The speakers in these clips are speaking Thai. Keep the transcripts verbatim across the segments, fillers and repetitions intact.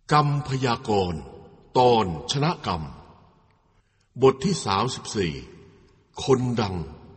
กรรมพยากรณ์ตอนชนะกรรมบทที่สามสิบสี่คนดัง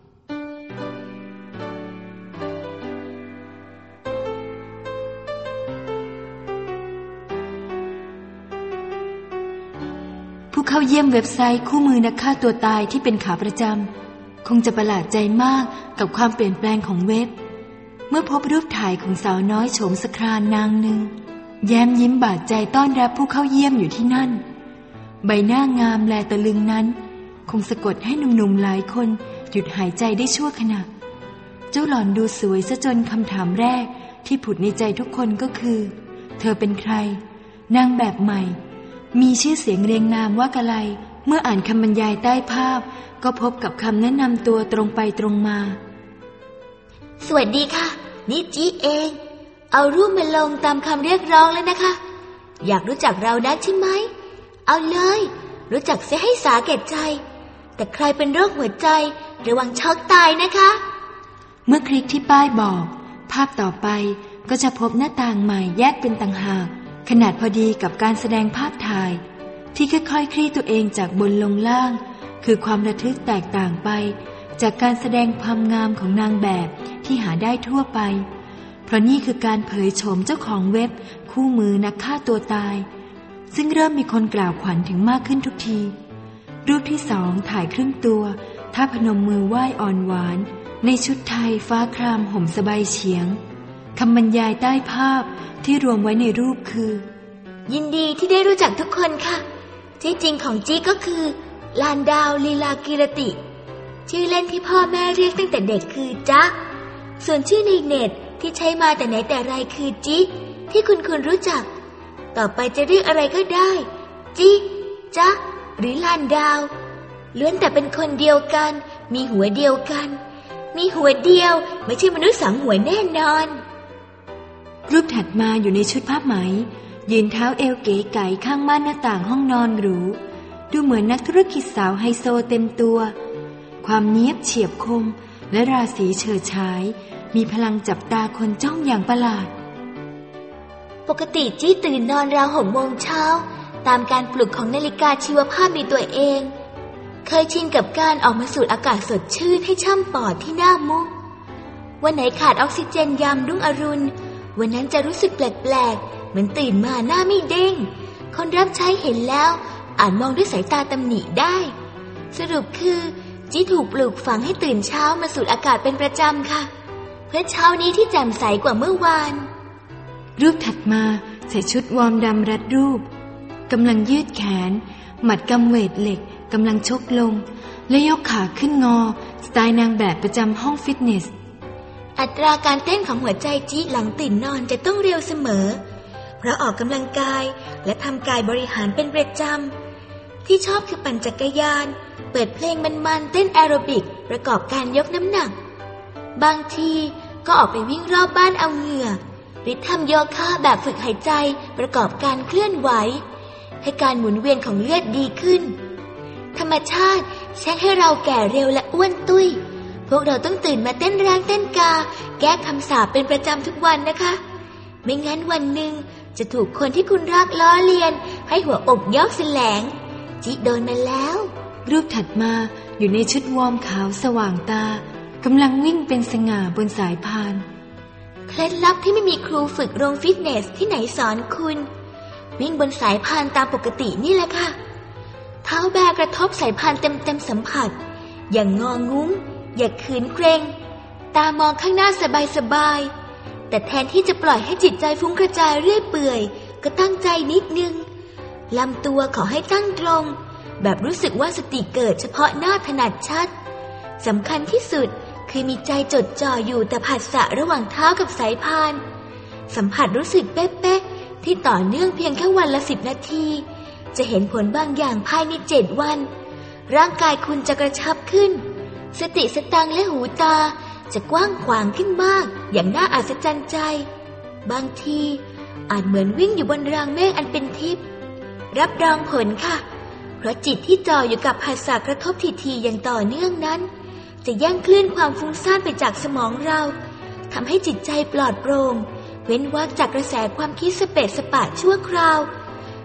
ผู้เข้าเยี่ยมเว็บไซต์คู่มือนักฆ่าตัวตายที่เป็นขาประจำคงจะประหลาดใจมากกับความเปลี่ยนแปลงของเว็บเมื่อพบรูปถ่ายของสาวน้อยโฉมสครานนางหนึ่งแย้มยิ้มบาดใจต้อนรับผู้เข้าเยี่ยมอยู่ที่นั่นใบหน้างามแลตะลึงนั้นคงสะกดให้หนุ่มๆหลายคนหยุดหายใจได้ชั่วขณะเจ้าหล่อนดูสวยซะจนคำถามแรกที่ผุดในใจทุกคนก็คือเธอเป็นใครนางแบบใหม่มีชื่อเสียงเรียงนามว่ากะไลเมื่ออ่านคำบรรยายใต้ภาพก็พบกับคำแนะนำตัวตรงไปตรงมาสวัสดีค่ะนี่จีเองเอารูปมาลงตามคำเรียกร้องแล้วนะคะอยากรู้จักเรานักใช่ไหมเอาเลยรู้จักเสียให้สาแก่ใจแต่ใครเป็นโรคหัวใจระวังช็อกตายนะคะเมื่อคลิกที่ป้ายบอกภาพต่อไปก็จะพบหน้าต่างใหม่แยกเป็นต่างหากขนาดพอดีกับการแสดงภาพถ่ายที่ค่อยๆคลี่ตัวเองจากบนลงล่างคือความระทึกแตกต่างไปจากการแสดงความงามของนางแบบที่หาได้ทั่วไปเพราะนี่คือการเผยโฉมเจ้าของเว็บคู่มือนักฆ่าตัวตายซึ่งเริ่มมีคนกล่าวขวัญถึงมากขึ้นทุกทีรูปที่สองถ่ายครึ่งตัวท่าพนมมือไหว้อ่อนหวานในชุดไทยฟ้าครามห่มสบายเฉียงคำบรรยายใต้ภาพที่รวมไว้ในรูปคือยินดีที่ได้รู้จักทุกคนค่ะที่จริงของจี้ก็คือลานดาวลีลากิรติชื่อเล่นที่พ่อแม่เรียกตั้งแต่เด็กคือจ๊ะส่วนชื่อในเน็ตที่ใช้มาแต่ไหนแต่ไรคือจี้ที่คุณคุณรู้จักต่อไปจะเรียกอะไรก็ได้จี้จ๊ะหรือลานดาวล้วนแต่เป็นคนเดียวกันมีหัวเดียวกันมีหัวเดียวไม่ใช่มนุษย์สองหัวแน่นอนรูปถัดมาอยู่ในชุดผ้าไหมยืนเท้าเอวเก๋ไก๋ข้างม่านหน้าต่างห้องนอนหรูดูเหมือนนักธุรกิจสาวไฮโซเต็มตัวความเนียบเฉียบคมและราศีเฉิดฉายมีพลังจับตาคนจ้องอย่างประหลาดปกติจี้ตื่นนอนราวหกโมงเช้าตามการปลุกของนาฬิกาชีวภาพในตัวเองเคยชินกับการออกมาสูดอากาศสดชื่นให้ช่ำปอดที่หน้ามุกวันไหนขาดออกซิเจนยามรุ่งอรุณวันนั้นจะรู้สึกแปลกๆเหมือนตื่นมาหน้าไม่เด้งคนรับใช้เห็นแล้วอาจมองด้วยสายตาตำหนิได้สรุปคือจี้ถูกปลูกฝังให้ตื่นเช้ามาสูดอากาศเป็นประจำค่ะเพื่อเช้านี้ที่แจ่มใสกว่าเมื่อวานรูปถัดมาใส่ชุดวอร์มดำรัดรูปกำลังยืดแขนหมัดกำเวทเหล็กกำลังชกลงและยกขาขึ้นงอสไตล์นางแบบประจำห้องฟิตเนสอัตราการเต้นของหัวใจจี้หลังตื่นนอนจะต้องเร็วเสมอเพราะออกกำลังกายและทำกายบริหารเป็นประจำที่ชอบคือปั่นจักรยานเปิดเพลงมันๆเต้นแอโรบิกประกอบการยกน้ำหนักบางทีก็ออกไปวิ่งรอบบ้านเอาเหงื่อหรือทำโยคะแบบฝึกหายใจประกอบการเคลื่อนไหวให้การหมุนเวียนของเลือดดีขึ้นธรรมชาติแช่งให้เราแก่เร็วและอ้วนตุ้ยพวกเราต้องตื่นมาเต้นแรงเต้นกาแก้คำสาปเป็นประจำทุกวันนะคะไม่งั้นวันหนึ่งจะถูกคนที่คุณรักล้อเลียนให้หัวอกยอกแสลงจิโดนมาแล้วรูปถัดมาอยู่ในชุดวอร์มขาวสว่างตากำลังวิ่งเป็นสง่าบนสายพานเคล็ดลับที่ไม่มีครูฝึกโรงฟิตเนสที่ไหนสอนคุณวิ่งบนสายพานตามปกตินี่แหละค่ะเท้าแบกระทบสายพานเต็มๆสัมผัสอย่างงองุ้มอย่าขืนเกรงตามองข้างหน้าสบายๆแต่แทนที่จะปล่อยให้จิตใจฟุ้งกระจายเรื่อยเปื่อยก็ตั้งใจนิดนึงลำตัวขอให้ตั้งตรงแบบรู้สึกว่าสติเกิดเฉพาะหน้าถนัดชัดสำคัญที่สุดคือมีใจจดจ่ออยู่แต่ผัสสะระหว่างเท้ากับสายพานสัมผัสรู้สึกเป๊ะๆที่ต่อเนื่องเพียงแค่วันละสิบนาทีจะเห็นผลบางอย่างภายในเจ็ดวันร่างกายคุณจะกระชับขึ้นสติสตังและหูตาจะกว้างขวางขึ้นมากอย่างน่าอัศจรรย์ใจบางทีอาจเหมือนวิ่งอยู่บนรางเมฆอันเป็นทิพย์รับรองผลค่ะเพราะจิตที่จ่ออยู่กับผัสสะกระทบทีๆอย่างต่อเนื่องนั้นจะแย่งคลื่นความฟุ้งซ่านไปจากสมองเราทำให้จิตใจปลอดโปร่งเว้นวรรคจากกระแสความคิดสเปะสปะชั่วคราว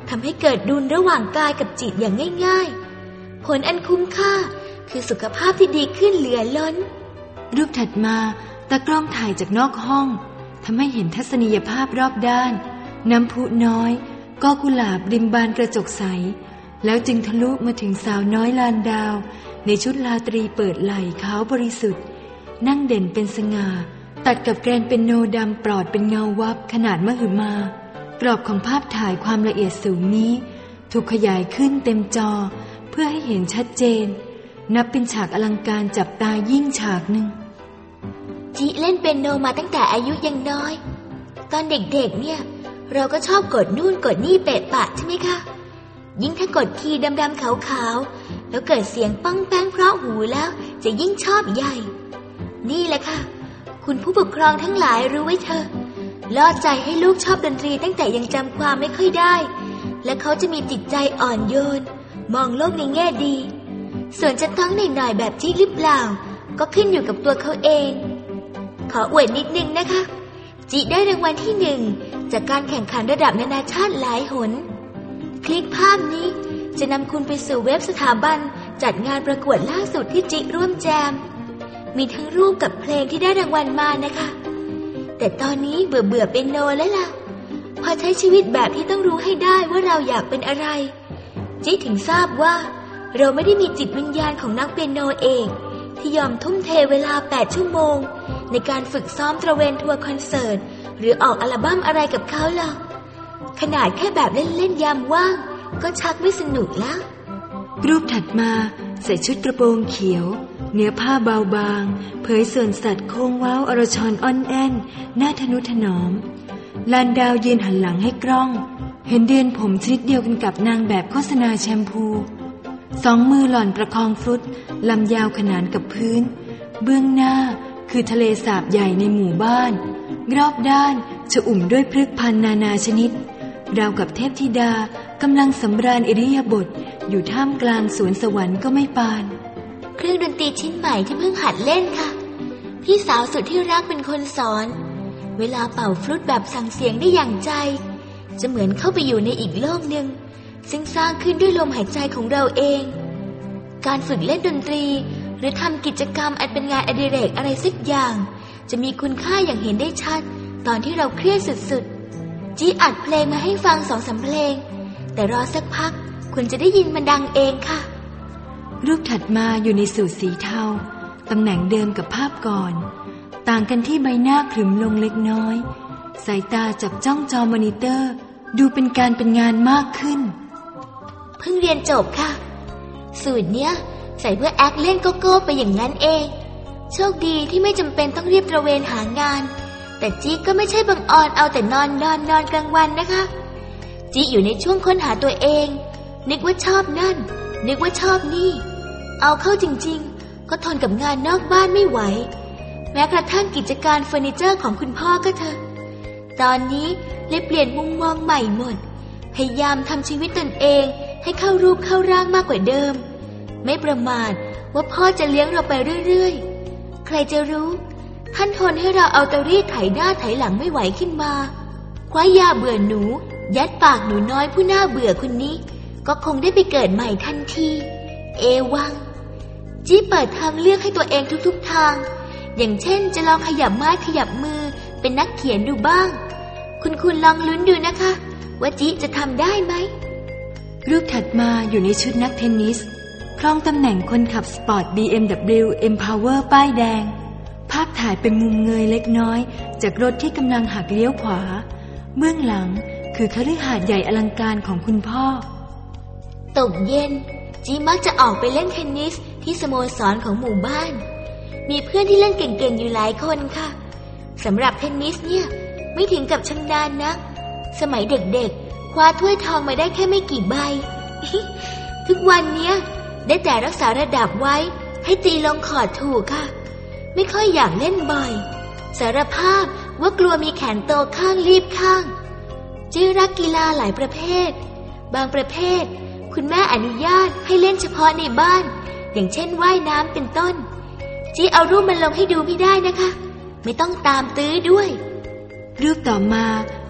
ทำให้เกิดดุลระหว่างกายกับจิตอย่างง่ายๆผลอันคุ้มค่าคือสุขภาพที่ดีขึ้นเหลือล้นรูปถัดมาตากล้องถ่ายจากนอกห้องทำให้เห็นทัศนียภาพรอบด้านน้ำพุน้อยก็กุหลาบริมบานกระจกใสแล้วจึงทะลุมาถึงสาวน้อยลานดาวในชุดราตรีเปิดไหล่ขาวบริสุทธิ์นั่งเด่นเป็นสง่าตัดกับแกรนเปียโนดำปลอดเป็นเงาวับขนาดมหึมากรอบของภาพถ่ายความละเอียดสูงนี้ถูกขยายขึ้นเต็มจอเพื่อให้เห็นชัดเจนนับเป็นฉากอลังการจับตายิ่งฉากหนึ่งจิเล่นเปียโนมาตั้งแต่อายุยังน้อยตอนเด็กๆเนี่ยเราก็ชอบกดนู่นกดนี่เปะปะใช่ไหมคะยิ่งถ้ากดคีย์ดำๆขาวๆแล้วเกิดเสียงปังแป้งเพราะหูแล้วจะยิ่งชอบใหญ่นี่แหละค่ะคุณผู้ปกครองทั้งหลายรู้ไว้เถอะล่อใจให้ลูกชอบดนตรีตั้งแต่ยังจำความไม่ค่อยได้และเขาจะมีจิตใจอ่อนโยนมองโลกในแง่ดีส่วนจะต้องหน่อยๆแบบจิหรือเปล่าก็ขึ้นอยู่กับตัวเขาเองขออวดนิดนึงนะคะจิได้รางวัลที่หนึ่งจากการแข่งขันระดับนานาชาติหลายหนคลิกภาพนี้จะนำคุณไปสู่เว็บสถาบันจัดงานประกวดล่าสุดที่จิร่วมแจมมีทั้งรูปกับเพลงที่ได้รางวัลมานะคะแต่ตอนนี้เบื่อเบื่อเป็นโนแล้วล่ะพอใช้ชีวิตแบบที่ต้องรู้ให้ได้ว่าเราอยากเป็นอะไรจิถึงทราบว่าเราไม่ได้มีจิตวิญญาณของนักเปียโนเอกที่ยอมทุ่มเทเวลาแปดชั่วโมงในการฝึกซ้อมตระเวนทัวร์คอนเสิร์ตหรือออกอัลบั้มอะไรกับเขาหรอกขนาดแค่แบบเล่นๆยามว่างก็ชักไม่สนุกแล้วรูปถัดมาใส่ชุดกระโปรงเขียวเนื้อผ้าเบาบางเผยส่วนสัตว์โค้งเว้าอรชรอ่อนแอนน่าทนุถนอมลานดาวยืนหันหลังให้กล้องเห็นเดือนผมชนิดเดียวกันกับนางแบบโฆษณาแชมพูสองมือหล่อนประคองฟลุตลำยาวขนานกับพื้นเบื้องหน้าคือทะเลสาบใหญ่ในหมู่บ้านรอบด้านจะอุ่มด้วยพฤกษ์พันธุ์นานาชนิดราวกับเทพธิดากำลังสำราญอิริยาบถอยู่ท่ามกลางสวนสวรรค์ก็ไม่ปานเครื่องดนตรีชิ้นใหม่ที่เพิ่งหัดเล่นค่ะพี่สาวสุดที่รักเป็นคนสอนเวลาเป่าฟลุตแบบสั่งเสียงได้อย่างใจจะเหมือนเข้าไปอยู่ในอีกโลกหนึ่งซึ่งสร้างขึ้นด้วยลมหายใจของเราเองการฝึกเล่นดนตรีหรือทำกิจกรรมอันเป็นงานอดิเรกอะไรสักอย่างจะมีคุณค่าอย่างเห็นได้ชัดตอนที่เราเครียดสุดๆจีอัดเพลงมาให้ฟังสองสามเพลงแต่รอสักพักคุณจะได้ยินมันดังเองค่ะรูปถัดมาอยู่ในสูทสีเทาตำแหน่งเดิมกับภาพก่อนต่างกันที่ใบหน้าขรึมลงเล็กน้อยสายตาจับจ้องจอมอนิเตอร์ดูเป็นการเป็นงานมากขึ้นเพิ่งเรียนจบค่ะสูตรเนี้ยใส่เพื่อแอคเล่นโกโก้ไปอย่างนั้นเองโชคดีที่ไม่จำเป็นต้องรีบตระเวนหางานแต่จิ๊กก็ไม่ใช่บังออนเอาแต่นอนนอนนอนกลางวันนะคะจิ๊กอยู่ในช่วงค้นหาตัวเองนึกว่าชอบนั่นนึกว่าชอบนี่เอาเข้าจริงๆก็ทนกับงานนอกบ้านไม่ไหวแม้กระทั่งกิจการเฟอร์นิเจอร์ของคุณพ่อก็เถอะตอนนี้เลยเปลี่ยนมุมมองใหม่หมดพยายามทำชีวิตตนเองให้เข้ารูปเข้าร่างมากกว่าเดิมไม่ประมาทว่าพ่อจะเลี้ยงเราไปเรื่อยๆใครจะรู้ท่านทนให้เราเอาเตารีดไถหน้าไถหลังไม่ไหวขึ้นมาคว้ายาเบื่อหนูยัดปากหนูน้อยผู้น่าเบื่อคนนี้ก็คงได้ไปเกิดใหม่ทันทีเอวังจี้เปิดทางเลือกให้ตัวเองทุกๆทางอย่างเช่นจะลองขยับไม้ขยับมือเป็นนักเขียนดูบ้างคุณคุณลองลุ้นดูนะคะว่าจี้จะทำได้ไหมรูปถัดมาอยู่ในชุดนักเทนนิสครองตำแหน่งคนขับสปอร์ต บี เอ็ม ดับเบิลยู Empower ป้ายแดงภาพถ่ายเป็นมุมเงยเล็กน้อยจากรถที่กำลังหักเลี้ยวขวาเบื้องหลังคือคฤหาสน์ใหญ่อลังการของคุณพ่อตกเย็นจีมักจะออกไปเล่นเทนนิสที่สโมสรของหมู่บ้านมีเพื่อนที่เล่นเก่งๆอยู่หลายคนค่ะสำหรับเทนนิสเนี่ยไม่ถึงกับชำนาญนักสมัยเด็กๆคว้าถ้วยทองมาได้แค่ไม่กี่ใบ ทุกวันเนี้ยได้แต่รักษาระดับไว้ให้ตีลงคอร์ตถูกค่ะไม่ค่อยอยากเล่นบ่อยสารภาพว่ากลัวมีแขนโตข้างรีบข้างจีรักกีฬาหลายประเภทบางประเภทคุณแม่อนุญาตให้เล่นเฉพาะในบ้านอย่างเช่นว่ายน้ำเป็นต้นจีเอารูปมันลงให้ดูไม่ได้นะคะไม่ต้องตามตื้อด้วยรูปต่อมา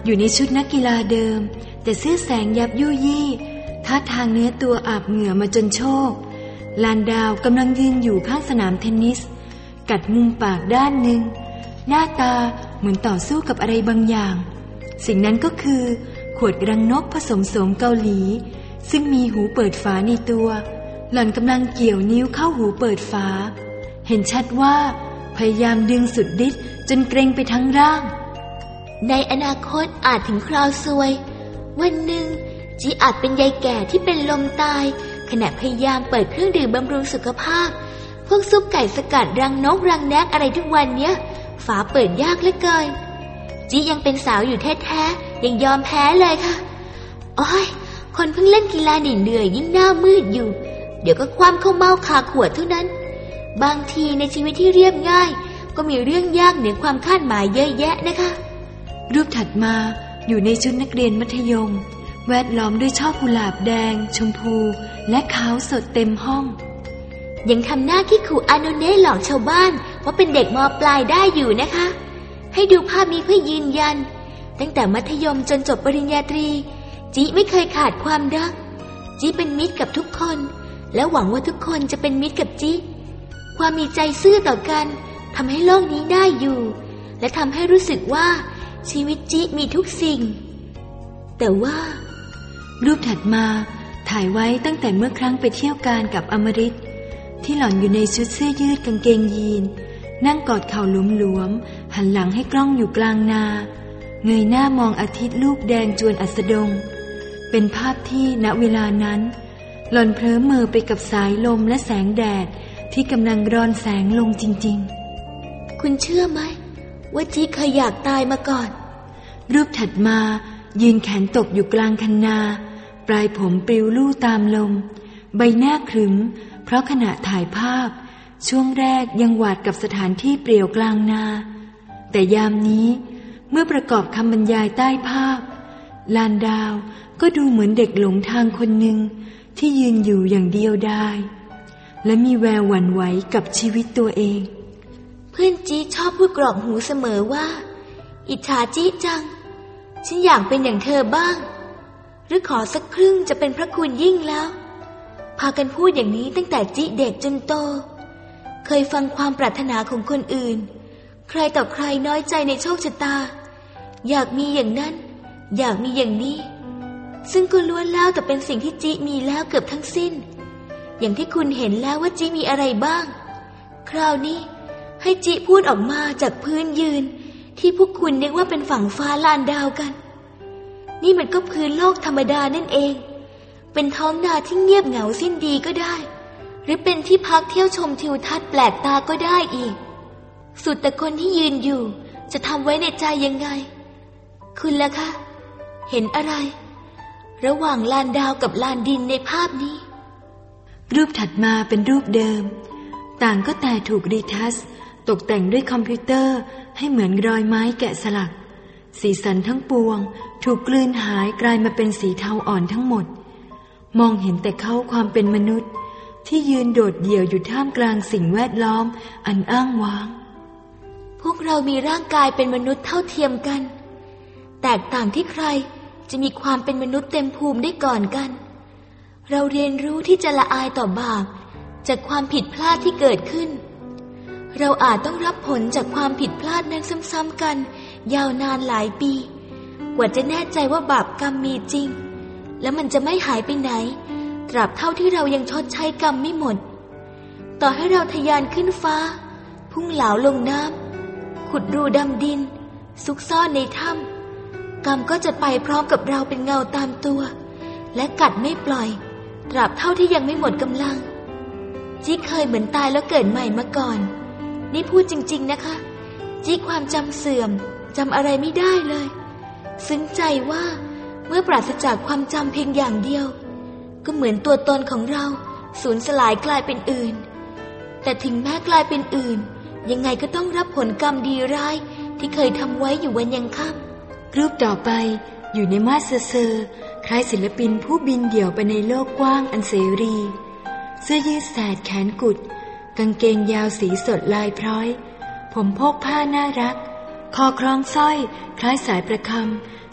อยู่ในชุดนักกีฬาเดิมแต่เสื้อแสงยับยุยี่ท่าทางเนื้อตัวอาบเหงื่อมาจนโชกลานดาวกำลังยืนอยู่ข้างสนามเทนนิสกัดมุมปากด้านหนึ่งหน้าตาเหมือนต่อสู้กับอะไรบางอย่างสิ่งนั้นก็คือขวดรังนกผสมโสมเกาหลีซึ่งมีหูเปิดฝาในตัวหล่อนกำลังเกี่ยวนิ้วเข้าหูเปิดฝาเห็นชัดว่าพยายามดึงสุดฤทธิ์จนเกร็งไปทั้งร่างในอนาคตอาจถึงคราวซวยวันหนึ่งจีอาจเป็นยายแก่ที่เป็นลมตายขณะพยายามเปิดเครื่องดื่มบำรุงสุขภาพพวกซุปไก่สกัดรังนกรังแนกอะไรทุกวันเนี้ยฝาเปิดยากเหลือเกินจียังเป็นสาวอยู่แท้ๆยังยอมแพ้เลยค่ะโอ้ยคนเพิ่งเล่นกีฬาเหนื่อยยิ่งหน้ามืดอยู่เดี๋ยวก็คว่ำเข้าเมาคาขวดเท่านั้นบางทีในชีวิตที่เรียบง่ายก็มีเรื่องยากเหนือความคาดหมายเยอะแยะนะคะรูปถัดมาอยู่ในชุดนักเรียนมัธยมแวดล้อมด้วยช่อกุหลาบแดงชมพูและขาวสดเต็มห้องยังทำหน้าขี้ขู่อาโนเน่หลอกชาวบ้านว่าเป็นเด็กม.ปลายได้อยู่นะคะให้ดูภาพนี้เพื่อยืนยันตั้งแต่มัธยมจนจบปริญญาตรีจีไม่เคยขาดความรักจีเป็นมิตรกับทุกคนและหวังว่าทุกคนจะเป็นมิตรกับจีความมีใจซื่อต่อกันทำให้โลกนี้ได้อยู่และทำให้รู้สึกว่าชีวิตจีมีทุกสิ่งแต่ว่ารูปถัดมาถ่ายไว้ตั้งแต่เมื่อครั้งไปเที่ยวการกับอมฤตที่หล่อนอยู่ในชุดเสื้อยืดกางเกงยีนนั่งกอดเข่าหลวมๆหันหลังให้กล้องอยู่กลางนาเงยหน้ามองอาทิตย์ลูกแดงจวนอัสดงเป็นภาพที่ณเวลานั้นหล่อนเพลิ้มเมอไปกับสายลมและแสงแดดที่กำลังรอนแสงลงจริงๆคุณเชื่อไหมว่าจีเคยอยากตายมาก่อนรูปถัดมายืนแขนตกอยู่กลางคันนาปลายผมปลิวลู่ตามลมใบหน้าขรึมเพราะขณะถ่ายภาพช่วงแรกยังหวาดกับสถานที่เปลี่ยวกลางนาแต่ยามนี้เมื่อประกอบคำบรรยายใต้ภาพลานดาวก็ดูเหมือนเด็กหลงทางคนหนึ่งที่ยืนอยู่อย่างเดียวดายและมีแววหวั่นไหวกับชีวิตตัวเองเพื่อนจีชอบพูดกรอกหูเสมอว่าอิจฉาจีจังฉันอยากเป็นอย่างเธอบ้างหรือขอสักครึ่งจะเป็นพระคุณยิ่งแล้วพากันพูดอย่างนี้ตั้งแต่จีเด็กจนโตเคยฟังความปรารถนาของคนอื่นใครต่อใครน้อยใจในโชคชะตาอยากมีอย่างนั้นอยากมีอย่างนี้ซึ่งก็ล้วนแล้วแต่เป็นสิ่งที่จีมีแล้วเกือบทั้งสิ้นอย่างที่คุณเห็นแล้วว่าจีมีอะไรบ้างคราวนี้ให้จีพูดออกมาจากพื้นยืนที่พวกคุณนึกว่าเป็นฝั่งฟ้าลานดาวกันนี่มันก็พื้นโลกธรรมดานั่นเองเป็นท้องนาที่เงียบเหงาสิ้นดีก็ได้หรือเป็นที่พักเที่ยวชมทิวทัศน์แปลกตาก็ได้อีกสุดแต่คนที่ยืนอยู่จะทำไว้ในใจยังไงคุณล่ะคะเห็นอะไรระหว่างลานดาวกับลานดินในภาพนี้รูปถัดมาเป็นรูปเดิมต่างก็แต่ถูกรีทัชตกแต่งด้วยคอมพิวเตอร์ให้เหมือนรอยไม้แกะสลักสีสันทั้งปวงถูกกลืนหายกลายมาเป็นสีเทาอ่อนทั้งหมดมองเห็นแต่เขาความเป็นมนุษย์ที่ยืนโดดเดี่ยวอยู่ท่ามกลางสิ่งแวดล้อมอันอ้างว้างพวกเรามีร่างกายเป็นมนุษย์เท่าเทียมกันแตกต่างที่ใครจะมีความเป็นมนุษย์เต็มภูมิได้ก่อนกันเราเรียนรู้ที่จะละอายต่อบาปจากความผิดพลาดที่เกิดขึ้นเราอาจต้องรับผลจากความผิดพลาดนั้นซ้ำๆกันยาวนานหลายปีกว่าจะแน่ใจว่าบาปกรรมมีจริงและมันจะไม่หายไปไหนตราบเท่าที่เรายังชดใช้กรรมไม่หมดต่อให้เราทะยานขึ้นฟ้าพุ่งเหลาลงน้ำขุดรูดำดินซุกซ่อนในถ้ำกรรมก็จะไปพร้อมกับเราเป็นเงาตามตัวและกัดไม่ปล่อยตราบเท่าที่ยังไม่หมดกำลังจีเคยเหมือนตายแล้วเกิดใหม่มาก่อนนี่พูดจริงๆนะคะจีความจำเสื่อมจำอะไรไม่ได้เลยซึ้งใจว่าเมื่อปราศจากความจำเพียงอย่างเดียวก็เหมือนตัวตนของเราสูญสลายกลายเป็นอื่นแต่ถึงแม้กลายเป็นอื่นยังไงก็ต้องรับผลกรรมดีร้ายที่เคยทำไว้อยู่วันยังค่ำรูปต่อไปอยู่ในมาสเซอร์คล้ายศิลปินผู้บินเดี่ยวไปในโลกกว้างอันเสรีเสื้อยืดแสดแขนกุดกางเกงยาวสีสดลายพร้อยผมพกผ้าน่ารักคอคล้องสร้อยคล้ายสายประคำ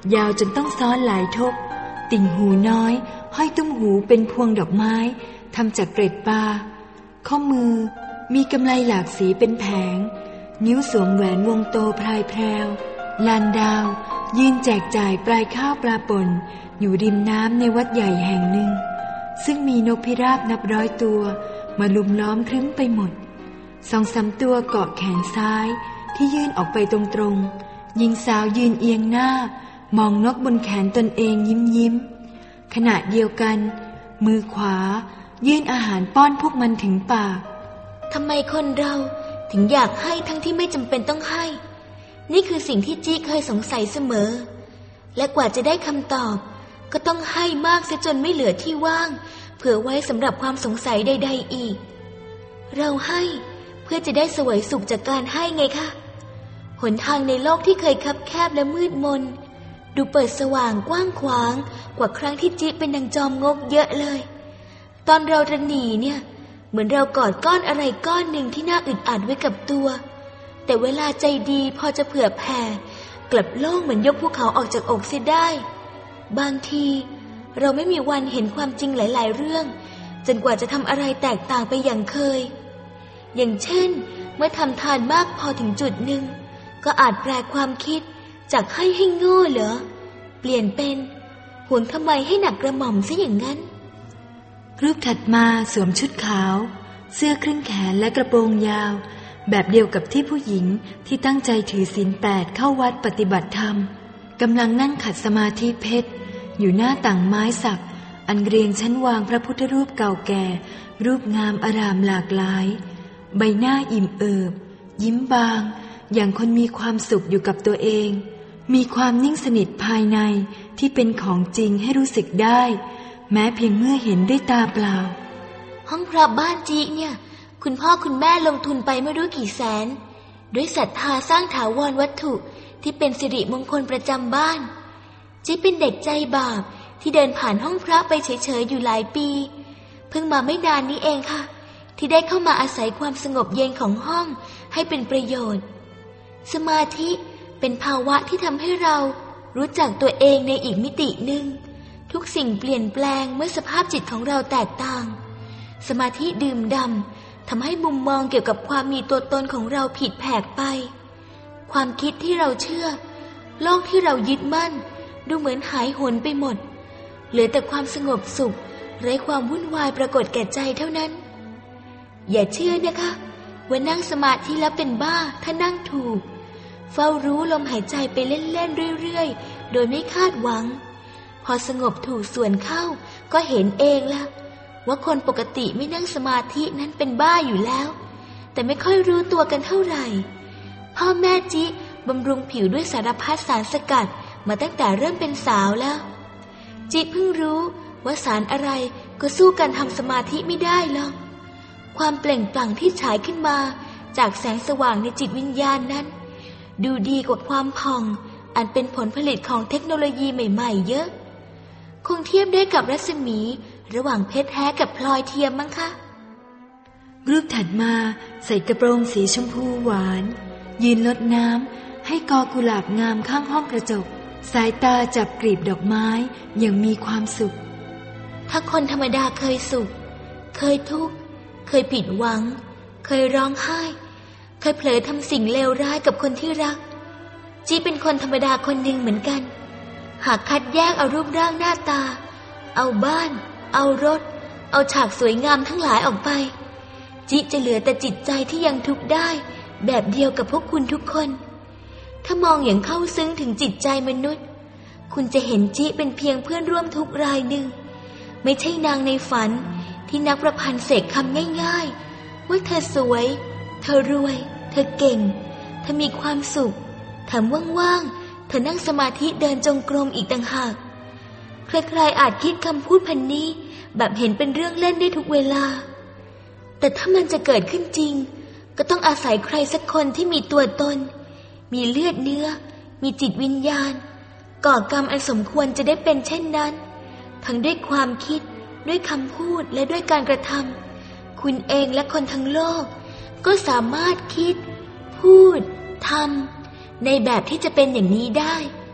ยาวจนต้องซ้อนหลายทบติ่งหูน้อยห้อยตุ้มหูเป็นพวงดอกไม้ทำจากเกล็ดปลาข้อมือมีกำไลหลากสีเป็นแผงนิ้วสวมแหวนวงโตพลายแพรวลานดาวยืนแจกจ่ายปลายข้าวปลาป่นอยู่ริมน้ำในวัดใหญ่แห่งหนึ่งซึ่งมีนกพิราบนับร้อยตัวมาลุมล้อมครึ้มไปหมดสองสามตัวเกาะแขนซ้ายที่ยื่นออกไปตรงๆหญิงสาวยืนเอียงหน้ามองนกบนแขนตนเองยิ้มยิ้มขณะเดียวกันมือขวายื่นอาหารป้อนพวกมันถึงปากทำไมคนเราถึงอยากให้ทั้งที่ไม่จำเป็นต้องให้นี่คือสิ่งที่จี้เคยสงสัยเสมอและกว่าจะได้คำตอบก็ต้องให้มากเสียจนไม่เหลือที่ว่างเผื่อไว้สำหรับความสงสัยใดๆอีกเราให้เพื่อจะได้เสวยสุขจากการให้ไงคะหนทางในโลกที่เคยคับแคบและมืดมนดูเปิดสว่างกว้างขวางกว่าครั้งที่จี้เป็นนางจอมงกเยอะเลยตอนเราจะหนีเนี่ยเหมือนเรากอดก้อนอะไรก้อนหนึ่งที่น่าอึดอัดไว้กับตัวแต่เวลาใจดีพอจะเผื่อแผ่กลับโล่งเหมือนยกภูเขาออกจากอกเสียได้บางทีเราไม่มีวันเห็นความจริงหลายๆเรื่องจนกว่าจะทำอะไรแตกต่างไปอย่างเคยอย่างเช่นเมื่อทำทานมากพอถึงจุดหนึ่งก็อาจแปลความคิดจากให้ให้โง่เหรอเปลี่ยนเป็นหวงทำไมให้หนักกระหม่อมซะอย่างนั้นรูปถัดมาสวมชุดขาวเสื้อครึ่งแขนและกระโปรงยาวแบบเดียวกับที่ผู้หญิงที่ตั้งใจถือศีลแปดเข้าวัดปฏิบัติธรรมกำลังนั่งขัดสมาธิเพชรอยู่หน้าต่างไม้สักอันเรียงชั้นวางพระพุทธรูปเก่าแก่รูปงามอารามหลากหลายใบหน้าอิ่มเอิบยิ้มบางอย่างคนมีความสุขอยู่กับตัวเองมีความนิ่งสนิทภายในที่เป็นของจริงให้รู้สึกได้แม้เพียงเมื่อเห็นด้วยตาเปล่าห้องพระบ้านจีเนี่ยคุณพ่อคุณแม่ลงทุนไปไม่รู้กี่แสนด้วยศรัทธาสร้างถาวรวัตถุที่เป็นสิริมงคลประจำบ้านจีเป็นเด็กใจบาปที่เดินผ่านห้องพระไปเฉยๆอยู่หลายปีเพิ่งมาไม่นานนี้เองค่ะที่ได้เข้ามาอาศัยความสงบเย็นของห้องให้เป็นประโยชน์สมาธิเป็นภาวะที่ทำให้เรารู้จักตัวเองในอีกมิติหนึ่งทุกสิ่งเปลี่ยนแปลงเมื่อสภาพจิตของเราแตกต่างสมาธิดื่มด่ำทำให้มุมมองเกี่ยวกับความมีตัวตนของเราผิดแผกไปความคิดที่เราเชื่อโลกที่เรายึดมั่นดูเหมือนหายหันไปหมดเหลือแต่ความสงบสุขไร้ความวุ่นวายปรากฏแก่ใจเท่านั้นอย่าเชื่อนะคะว่านั่งสมาธิแล้วเป็นบ้าถ้านั่งถูกเฝ้ารู้ลมหายใจไปเล่นๆเรื่อยๆโดยไม่คาดหวังพอสงบถูกส่วนเข้าก็เห็นเองละว่าคนปกติไม่นั่งสมาธินั้นเป็นบ้าอยู่แล้วแต่ไม่ค่อยรู้ตัวกันเท่าไหร่พ่อแม่จิบำรุงผิวด้วยสารพัดสารสกัดมาตั้งแต่เริ่มเป็นสาวแล้วจิเพิ่งรู้ว่าสารอะไรก็สู้การทำสมาธิไม่ได้หรอกความเปล่งปลั่งที่ฉายขึ้นมาจากแสงสว่างในจิตวิญญาณนั้นดูดีกว่าความผ่องอันเป็นผลผลิตของเทคโนโลยีใหม่ๆเยอะคงเทียบได้กับรัศมีระหว่างเพชรแท้กับพลอยเทียมมั้งคะรูปถัดมาใส่กระโปรงสีชมพูหวานยืนรดน้ำให้กอกุหลาบงามข้างห้องกระจกสายตาจับกลีบดอกไม้อย่างมีความสุขถ้าคนธรรมดาเคยสุขเคยทุกข์เคยผิดหวังเคยร้องไห้เคยเผลอทำสิ่งเลวร้ายกับคนที่รักจีเป็นคนธรรมดาคนหนึ่งเหมือนกันหากคัดแยกเอารูปร่างหน้าตาเอาบ้านเอารถเอาฉากสวยงามทั้งหลายออกไปจิจะเหลือแต่จิตใจที่ยังทุกข์ได้แบบเดียวกับพวกคุณทุกคนถ้ามองอย่างเข้าซึ้งถึงจิตใจมนุษย์คุณจะเห็นจิเป็นเพียงเพื่อนร่วมทุกข์รายหนึ่งไม่ใช่นางในฝันที่นักประพันธ์เสกคำง่ายๆว่าเธอสวยเธอรวยเธอเก่งเธอมีความสุขแถมว่างๆเธอนั่งสมาธิเดินจงกรมอีกต่างหากใครๆอาจคิดคำพูดพันนี้แบบเห็นเป็นเรื่องเล่นได้ทุกเวลาแต่ถ้ามันจะเกิดขึ้นจริงก็ต้องอาศัยใครสักคนที่มีตัวตนมีเลือดเนื้อมีจิตวิญญาณก่อกรรมอันสมควรจะได้เป็นเช่นนั้นทั้งด้วยความคิดด้วยคำพูดและด้วยการกระทำคุณเองและคนทั้งโลกก็สามารถคิดพูดทำในแบบที่จะเป็นอย่างนี้ได้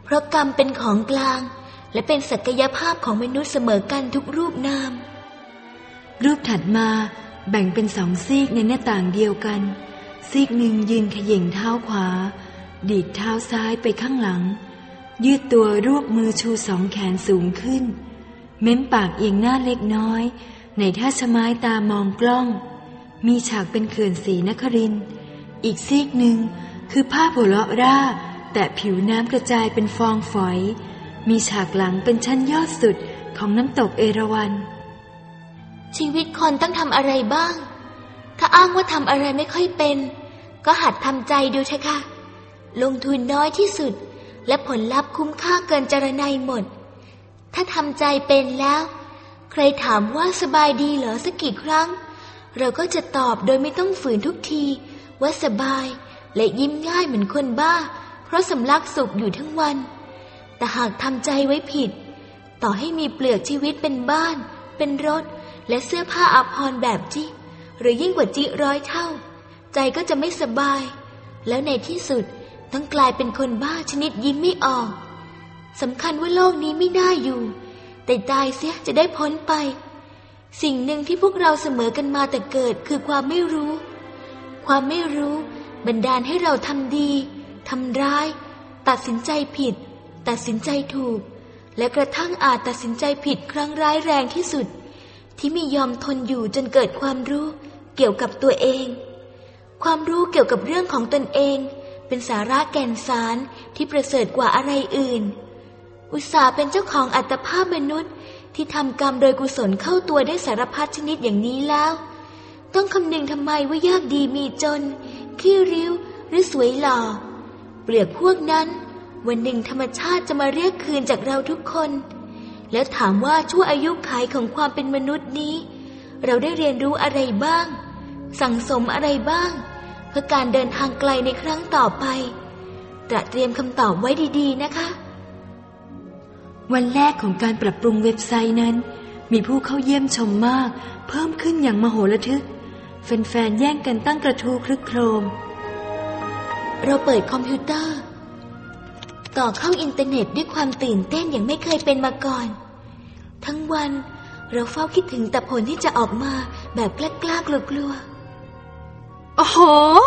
เพราะกรรมเป็นของกลางและเป็นศักยภาพของมนุษย์เสมอกันทุกรูปนามรูปถัดมาแบ่งเป็นสองซีกในหน้าต่างเดียวกันซีกหนึ่งยืนเขย่งเท้าขวาดีดเท้าซ้ายไปข้างหลังยืดตัวรวบมือชูสองแขนสูงขึ้นเม้มปากเอียงหน้าเล็กน้อยในท่าชะม้ายตามองกล้องมีฉากเป็นเขื่อนศรีนครินทร์อีกซีกหนึ่งคือภาพหัวเราะร่าแต่ผิวน้ำกระจายเป็นฟองฝอยมีฉากหลังเป็นชั้นยอดสุดของน้ำตกเอราวัณชีวิตคนต้องทำอะไรบ้างถ้าอ้างว่าทำอะไรไม่ค่อยเป็นก็หัดทำใจดูเถอะค่ะลงทุนน้อยที่สุดและผลลัพธ์คุ้มค่าเกินจรนัยหมดถ้าทำใจเป็นแล้วใครถามว่าสบายดีเหรอสักกี่ครั้งเราก็จะตอบโดยไม่ต้องฝืนทุกทีว่าสบายและยิ้มง่ายเหมือนคนบ้าเพราะสำลักสุขอยู่ทั้งวันแต่หากทำใจไว้ผิดต่อให้มีเปลือกชีวิตเป็นบ้านเป็นรถและเสื้อผ้าอาภรณ์แบบจิหรือยิ่งกว่าจิร้อยเท่าใจก็จะไม่สบายแล้วในที่สุดต้องกลายเป็นคนบ้าชนิดยิ้มไม่ออกสำคัญว่าโลกนี้ไม่น่าอยู่แต่ตายเสียจะได้พ้นไปสิ่งหนึ่งที่พวกเราเสมอกันมาแต่เกิดคือความไม่รู้ความไม่รู้บันดาลให้เราทำดีทำร้ายตัดสินใจผิดตัดสินใจถูกและกระทั่งอาจตัดสินใจผิดครั้งร้ายแรงที่สุดที่ไม่ยอมทนอยู่จนเกิดความรู้เกี่ยวกับตัวเองความรู้เกี่ยวกับเรื่องของตนเองเป็นสาระแก่นสารที่ประเสริฐกว่าอะไรอื่นอุตส่าห์เป็นเจ้าของอัตภาพมนุษย์ที่ทำกรรมโดยกุศลเข้าตัวได้สารพัดชนิดอย่างนี้แล้วต้องคำนึงทำไมว่ายากดีมีจนขี้ริ้วหรือสวยหล่อเปลือกพวกนั้นวันหนึ่งธรรมชาติจะมาเรียกคืนจากเราทุกคนแล้วถามว่าชั่วอายุขัยของความเป็นมนุษย์นี้เราได้เรียนรู้อะไรบ้างสั่งสมอะไรบ้างเพื่อการเดินทางไกลในครั้งต่อไปตระเตรียมคำตอบไว้ดีๆนะคะวันแรกของการปรับปรุงเว็บไซต์นั้นมีผู้เข้าเยี่ยมชมมากเพิ่มขึ้นอย่างมโหฬารทึกแฟนๆแย่งกันตั้งกระทู้ครึกโครมเราเปิดคอมพิวเตอร์ต่อเข้าอินเทอร์เน็ตด้วยความตื่นเต้นอย่างไม่เคยเป็นมาก่อนทั้งวันเราเฝ้าคิดถึงแต่ผลที่จะออกมาแบบกล้าๆกลัวๆโอ้โห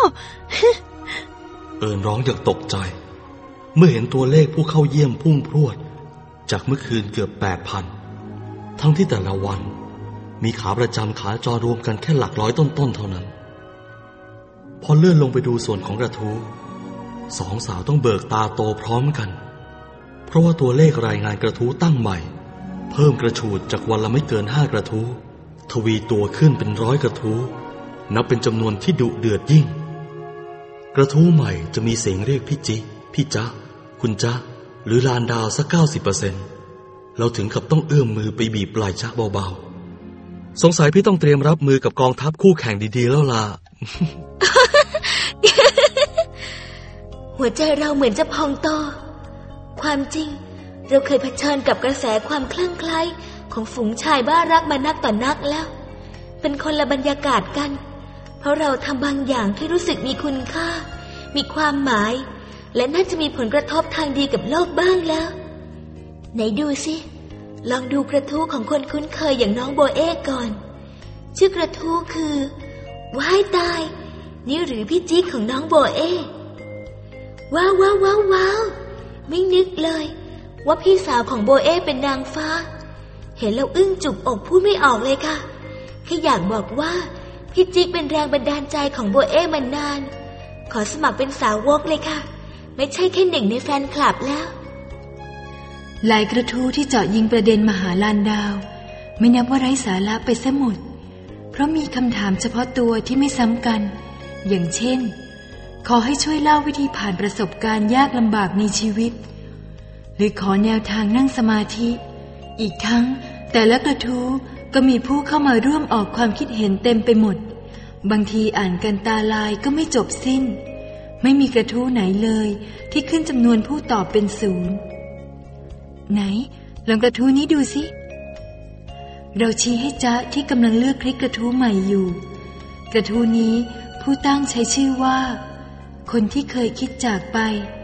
เอิญร้องอย่างตกใจเมื่อเห็นตัวเลขผู้เข้าเยี่ยมพุ่งพรวดจากเมื่อคืนเกือบ แปดพัน ทั้งที่แต่ละวันมีขาประจำขาจรรวมกันแค่หลักร้อยต้นๆเท่านั้นพอเลื่อนลงไปดูส่วนของกระทู้สองสาวต้องเบิกตาโตพร้อมกันเพราะว่าตัวเลขรายงานกระทู้ตั้งใหม่เพิ่มกระฉูดจากวันละไม่เกินห้ากระทู้ทวีตัวขึ้นเป็นร้อยกระทู้นับเป็นจำนวนที่ดุเดือดยิ่งกระทู้ใหม่จะมีเสียงเรียกพี่จิพี่จ๊ะคุณจ๊ะหรือลานดาวสัก เก้าสิบเปอร์เซ็นต์ เราถึงกับต้องเอื้อมมือไปบีบปลายจ๊ะเบาๆสงสัยพี่ต้องเตรียมรับมือกับกองทัพคู่แข่งดีๆแล้วล่ะหัวใจเราเหมือนจะพองโตความจริงเราเคยเผชิญกับกระแสความคลั่งไคล้ของฝูงชายบ้ารักมานักต่อนักแล้วเป็นคนละบรรยากาศกันเพราะเราทำบางอย่างที่รู้สึกมีคุณค่ามีความหมายและน่าจะมีผลกระทบทางดีกับโลกบ้างแล้วไหนดูสิลองดูกระทู้ของคนคุ้นเคยอย่างน้องโบเอ้ก่อนชื่อกระทู้คือว้ายตายนี่หรือพี่จิ๊กของน้องโบเอ้ว้าวว้าวว้าวว้าวไม่นึกเลยว่าพี่สาวของโบเอ้เป็นนางฟ้าเห็นแล้วอึ้งจุกอกพูดไม่ออกเลยค่ะแค่อยากบอกว่าพี่จิ๊กเป็นแรงบันดาลใจของโบเอ้มานานขอสมัครเป็นสาวกเลยค่ะไม่ใช่แค่หนึ่งในแฟนคลับแล้วหลายกระทู้ที่เจาะยิงประเด็นมหาลานดาวไม่นับว่าไร้สาระไปซะหมดเพราะมีคำถามเฉพาะตัวที่ไม่ซ้ำกันอย่างเช่นขอให้ช่วยเล่าวิธีผ่านประสบการณ์ยากลำบากในชีวิตหรือขอแนวทางนั่งสมาธิอีกทั้งแต่ละกระทู้ก็มีผู้เข้ามาร่วมออกความคิดเห็นเต็มไปหมดบางทีอ่านกันตาลายก็ไม่จบสิ้นไม่มีกระทู้ไหนเลยที่ขึ้นจำนวนผู้ตอบเป็นศูนย์ไหนลองกระทู้นี้ดูสิเราชี้ให้จ๊ะที่กำลังเลือกคลิกกระทู้ใหม่อยู่กระทู้นี้ผู้ตั้งใช้ชื่อว่าคนที่เคยคิดจากไป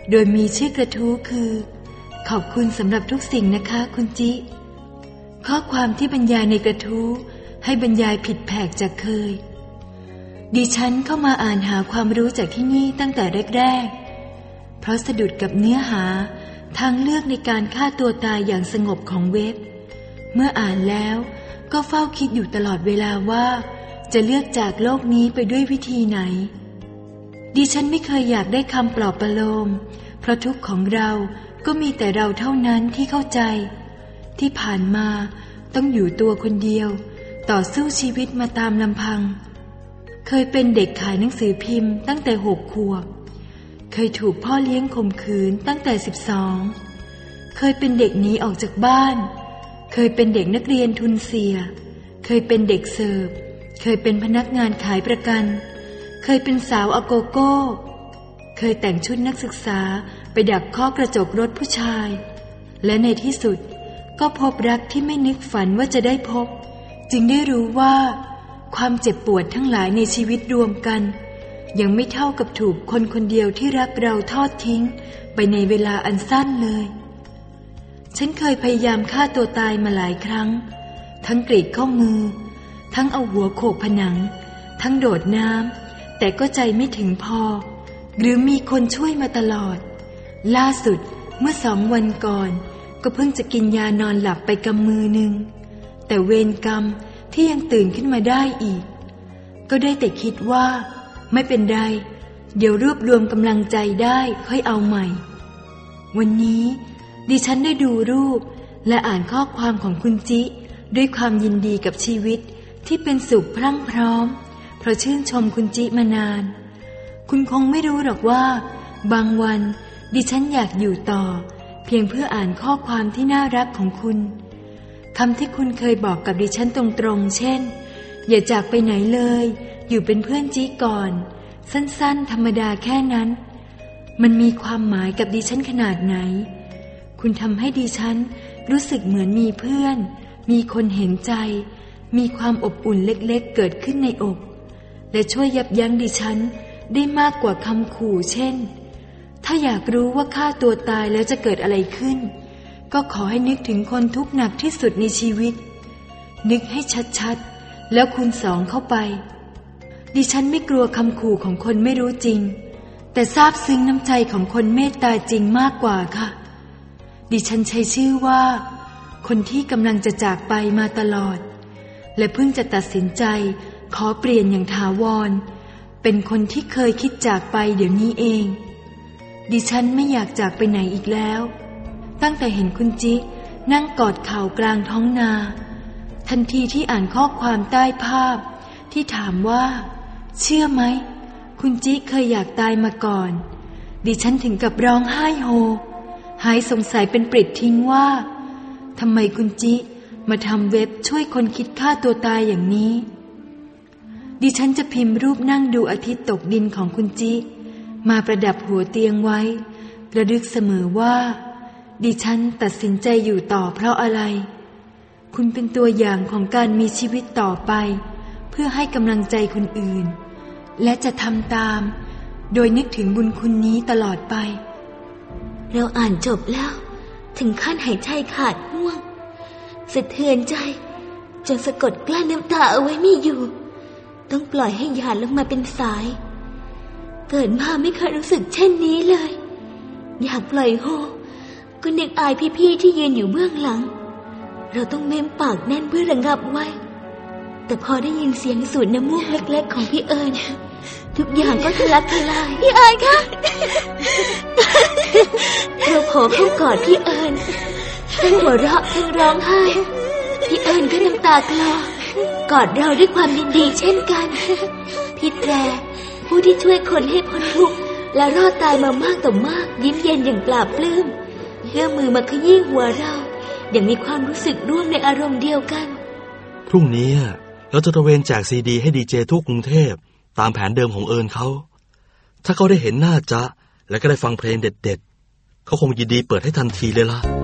โดยมีชื่อกระทู้คือขอบคุณสำหรับทุกสิ่งนะคะคุณจิข้อความที่บรรยายในกระทู้ให้บรรยายผิดแผกจากเคยดิฉันเข้ามาอ่านหาความรู้จากที่นี่ตั้งแต่แรกๆเพราะสะดุดกับเนื้อหาทางเลือกในการฆ่าตัวตายอย่างสงบของเว็บเมื่ออ่านแล้วก็เฝ้าคิดอยู่ตลอดเวลาว่าจะเลือกจากโลกนี้ไปด้วยวิธีไหนดิฉันไม่เคยอยากได้คำปลอบประโลมเพราะทุกข์ของเราก็มีแต่เราเท่านั้นที่เข้าใจที่ผ่านมาต้องอยู่ตัวคนเดียวต่อสู้ชีวิตมาตามลำพังเคยเป็นเด็กขายหนังสือพิมพ์ตั้งแต่หกขวบเคยถูกพ่อเลี้ยงข่มขืนตั้งแต่สิบสองเคยเป็นเด็กหนีออกจากบ้านเคยเป็นเด็กนักเรียนทุนเสียเคยเป็นเด็กเสิร์ฟเคยเป็นพนักงานขายประกันเคยเป็นสาวอโกโก้เคยแต่งชุดนักศึกษาไปดักเคาะกระจกรถผู้ชายและในที่สุดก็พบรักที่ไม่นึกฝันว่าจะได้พบจึงได้รู้ว่าความเจ็บปวดทั้งหลายในชีวิตรวมกันยังไม่เท่ากับถูกคนคนเดียวที่รักเราทอดทิ้งไปในเวลาอันสั้นเลยฉันเคยพยายามฆ่าตัวตายมาหลายครั้งทั้งกรีดข้อมือทั้งเอาหัวโขกผนังทั้งโดดน้ำแต่ก็ใจไม่ถึงพอหรือมีคนช่วยมาตลอดล่าสุดเมื่อสองวันก่อนก็เพิ่งจะกินยานอนหลับไปกำมือหนึ่งแต่เวรกรรมที่ยังตื่นขึ้นมาได้อีกก็ได้แต่คิดว่าไม่เป็นไรเดี๋ยวรวบรวมกำลังใจได้ค่อยเอาใหม่วันนี้ดิฉันได้ดูรูปและอ่านข้อความของคุณจิด้วยความยินดีกับชีวิตที่เป็นสุขพรั่งพร้อมเพราะชื่นชมคุณจิมานานคุณคงไม่รู้หรอกว่าบางวันดิฉันอยากอยู่ต่อเพียงเพื่ออ่านข้อความที่น่ารักของคุณคำที่คุณเคยบอกกับดิฉันตรงๆเช่นอย่าจากไปไหนเลยอยู่เป็นเพื่อนจิก่อนสั้นๆธรรมดาแค่นั้นมันมีความหมายกับดิฉันขนาดไหนคุณทำให้ดิฉันรู้สึกเหมือนมีเพื่อนมีคนเห็นใจมีความอบอุ่นเล็กๆเกิดขึ้นในอกและช่วยยับยั้งดิฉันได้มากกว่าคำขู่เช่นถ้าอยากรู้ว่าฆ่าตัวตายแล้วจะเกิดอะไรขึ้นก็ขอให้นึกถึงคนทุกข์หนักที่สุดในชีวิตนึกให้ชัดๆแล้วคูณสองเข้าไปดิฉันไม่กลัวคำขู่ของคนไม่รู้จริงแต่ซาบซึ้งน้ำใจของคนเมตตาจริงมากกว่าค่ะดิฉันใช้ชื่อว่าคนที่กำลังจะจากไปมาตลอดและเพิ่งจะตัดสินใจขอเปลี่ยนอย่างถาวรเป็นคนที่เคยคิดจากไปเดี๋ยวนี้เองดิฉันไม่อยากจากไปไหนอีกแล้วตั้งแต่เห็นคุณจินั่งกอดเข่ากลางท้องนาทันทีที่อ่านข้อความใต้ภาพที่ถามว่าเชื่อไหมคุณจิเคยอยากตายมาก่อนดิฉันถึงกับร้องไห้โฮหายสงสัยเป็นปริดทิ้งว่าทำไมคุณจิมาทำเว็บช่วยคนคิดฆ่าตัวตายอย่างนี้ดิฉันจะพิมพ์รูปนั่งดูอาทิตย์ตกดินของคุณจิมาประดับหัวเตียงไว้ระลึกเสมอว่าดิฉันตัดสินใจอยู่ต่อเพราะอะไรคุณเป็นตัวอย่างของการมีชีวิตต่อไปเพื่อให้กำลังใจคนอื่นและจะทำตามโดยนึกถึงบุญคุณนี้ตลอดไปเราอ่านจบแล้วถึงขั้นหายใจขาดห่วงสะเทือนใจจนสะกดกลั้นน้ำตาเอาไว้ไม่อยู่ต้องปล่อยให้หยาดลงมาเป็นสายเกิดมาไม่เคยรู้สึกเช่นนี้เลยอยากปล่อยโฮก็นึกอายพี่ๆที่ยืนอยู่เบื้องหลังเราต้องเม้มปากแน่นเพื่อระงับไว้แต่พอได้ยินเสียงสูดน้ำมูกเล็กๆของพี่เอิญทุกอย่างก็ทะลักทลายพี่เอิญคะเราโผล่เข้ากอดพี่เอิญทั้งหัวเราะทั้งร้องไห้พี่เอิญก็น้ำตาคลอกอดเราด้วยความยินดีเช่นกันพี่แตรผู้ที่ช่วยคนให้พ้นทุกข์และรอดตายมามากต่อมากยิ้มเย็นอย่างปลาบปลื้มเอื้อมมือมาขยี้หัวเราอย่างมีความรู้สึกร่วมในอารมณ์เดียวกันพรุ่งนี้เราจะตระเวนแจกซีดีให้ดีเจทั่วกรุงเทพตามแผนเดิมของเอิญเขาถ้าเขาได้เห็นหน้าจ๊ะและก็ได้ฟังเพลงเด็ดๆเขาคงยินดีเปิดให้ทันทีเลยล่ะ